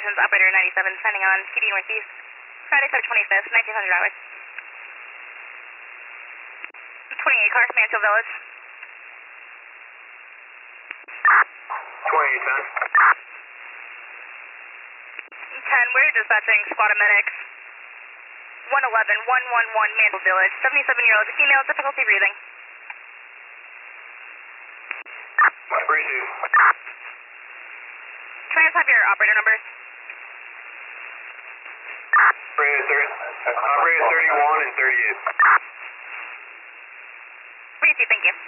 Communications Operator 97, signing on CD Northeast, Friday, February 25th, 1900 hours. 28 cars, Mansfield Village. 10, we're dispatching squad of medics. 111 Mansfield Village, 77-year-old female, difficulty breathing. Appreciate it. Can I just have your operator numbers? Operator 31 and 38. Thank you.